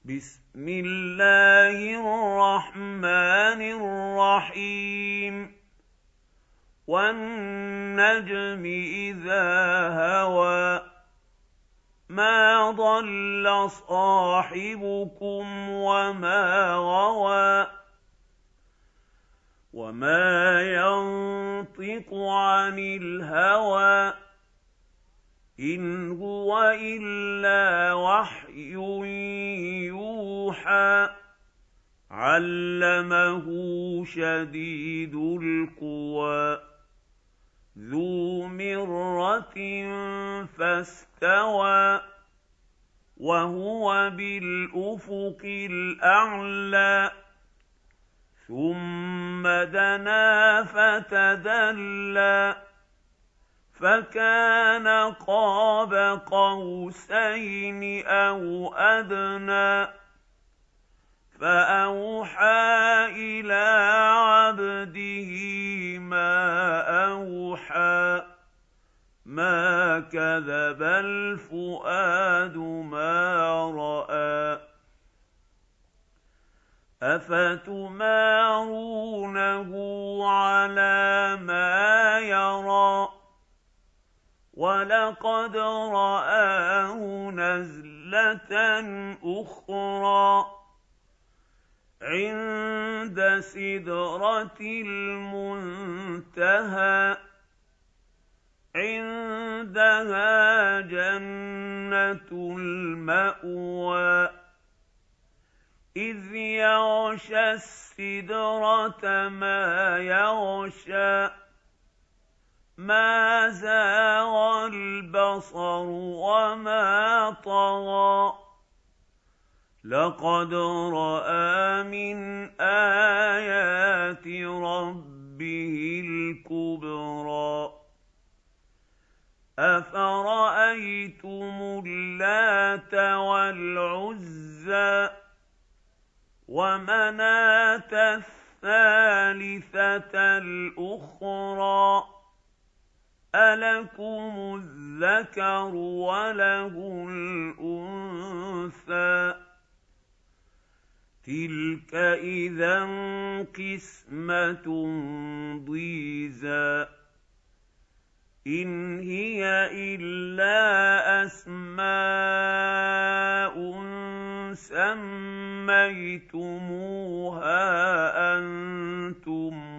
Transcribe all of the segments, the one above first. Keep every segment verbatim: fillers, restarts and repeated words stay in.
بسم الله الرحمن الرحيم والنجم إذا هوى ما ضل صاحبكم وما غوى وما ينطق عن الهوى إن هو إلا وحي يوحى علمه شديد القوى ذو مرة فاستوى وهو بالأفق الأعلى ثم دنا فتدلى فكان قاب قوسين أو أدنى فأوحى إلى عبده ما أوحى ما كذب الفؤاد ما رأى أفتمارونه على ما يرى ولقد رآه نزلة أخرى عند سدرة المنتهى عندها جنة المأوى إذ يغشى السدرة ما يغشى ما زاغ البصر وما طغى لقد رأى من آيات ربه الكبرى أفرأيتم اللات والعزى ومناة الثالثة الأخرى ألكم الذكر وله الأنثى تلك إذا قسمة ضيزى إن هي إلا أسماء سميتموها أنتم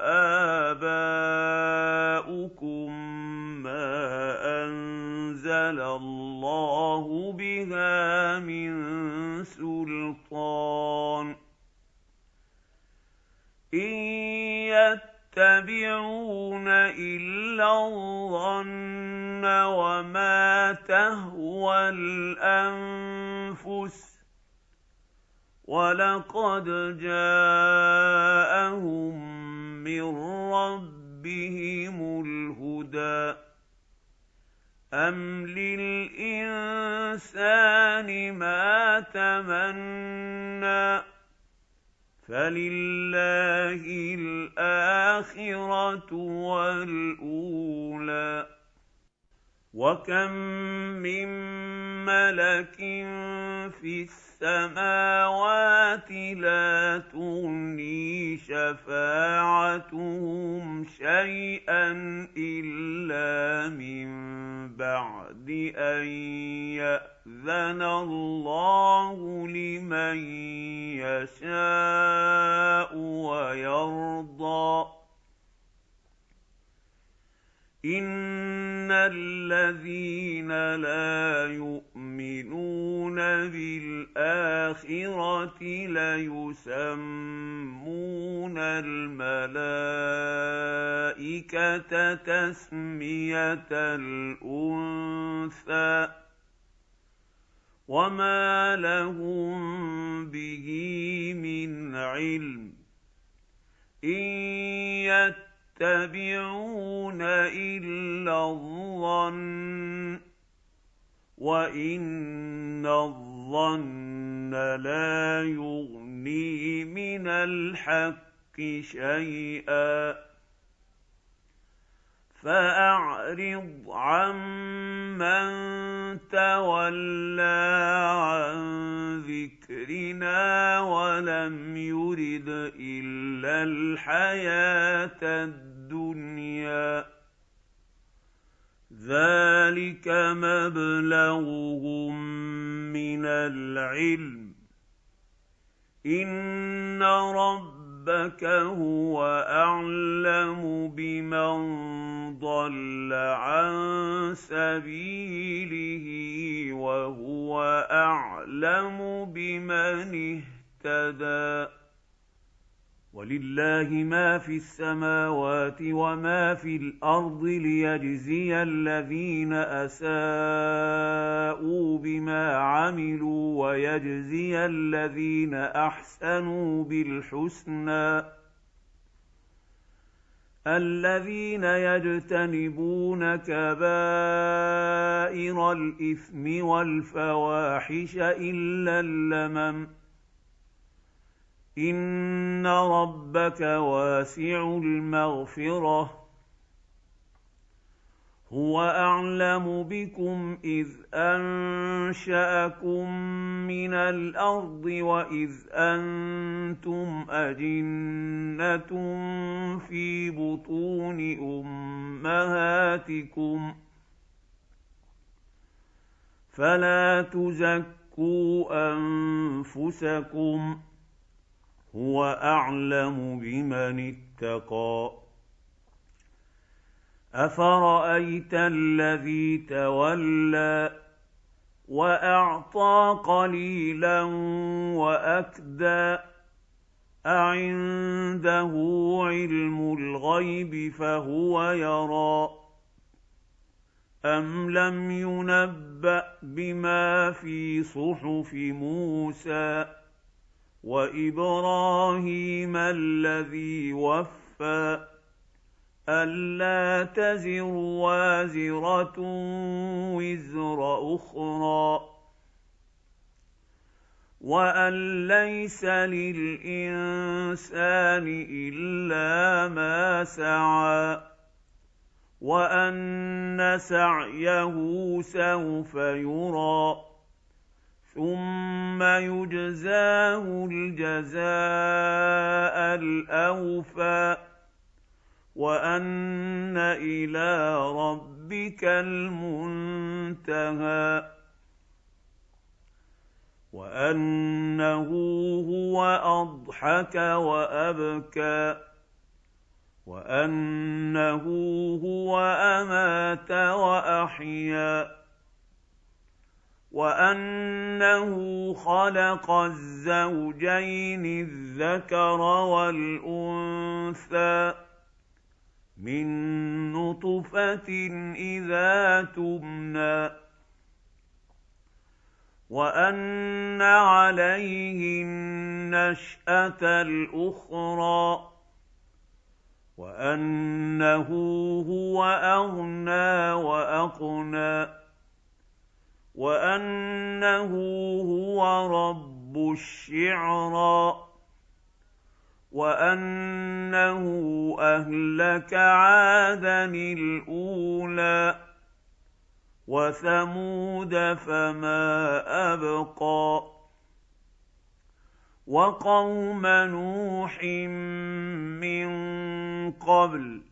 وآباؤكم ما أنزل الله بها من سلطان إن يتبعون إلا الظن وما تهوى الأنفس ولقد جاءهم من ربهم الهدى أم للإنسان ما تمنى فلله الآخرة والأولى وكم من ملك في السماوات لا تغني شفاعتهم شيئا إلا من بعد أن يأذن الله لمن يشاء ويرضى إن الذين لا يؤمنون بالآخرة ليسمون الملائكة تسمية الأنثى وما لهم به من علم إن يتبعون إلا الظن وإن الظن لا يغني من الحق شيئا فأعرض عمن تولى عن ذكرنا ولم يرد إلا الحياة الدنيا ذلك مبلغهم من العلم إن ربك هو أعلم بمن ضل عن سبيله وهو أعلم بمن اهتدى ولله ما في السماوات وما في الأرض ليجزي الذين أساءوا بما عملوا ويجزي الذين أحسنوا بالحسنى الذين يجتنبون كبائر الإثم والفواحش إلا اللمم إن ربك واسع المغفرة هو أعلم بكم إذ أنشأكم من الأرض وإذ أنتم أجنة في بطون أمهاتكم فلا تزكوا أنفسكم هو أعلم بمن اتقى أفرأيت الذي تولى وأعطى قليلا وأكدى أعنده علم الغيب فهو يرى أم لم ينبأ بما في صحف موسى وإبراهيم الذي وفى ألا تزر وازرة وزر أخرى وأن ليس للإنسان إلا ما سعى وأن سعيه سوف يرى ثم يجزاه الجزاء الأوفى وأن إلى ربك المنتهى وأنه هو أضحك وأبكى وأنه هو أمات وأحيا وأنه خلق الزوجين الذكر والأنثى من نطفة إذا تمنى وأن عليه النشأة الأخرى وأنه هو أغنى وأقنى وأنه هو رب الشعرى وأنه أهلك عادا الأولى وثمود فما أبقى وقوم نوح من قبل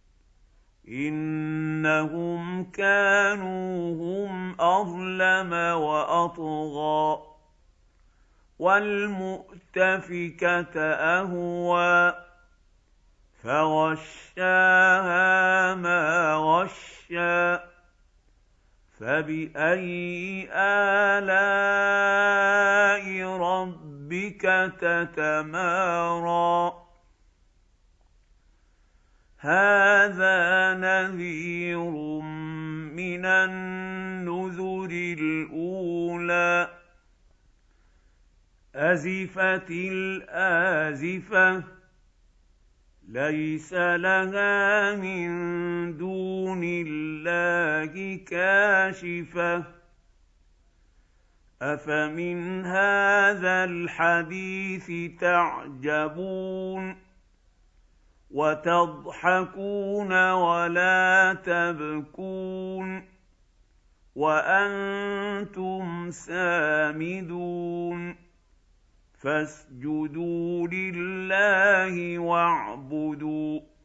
إنهم كانوا هم أظلم وأطغى والمؤتفكة أهوى فغشاها ما غشى فبأي آلاء ربك تتمارى هذا نذير من النذر الأولى أزفت الآزفة ليس لها من دون الله كاشفة أفمن هذا الحديث تعجبون وتضحكون ولا تبكون وأنتم سامدون فاسجدوا لله واعبدوا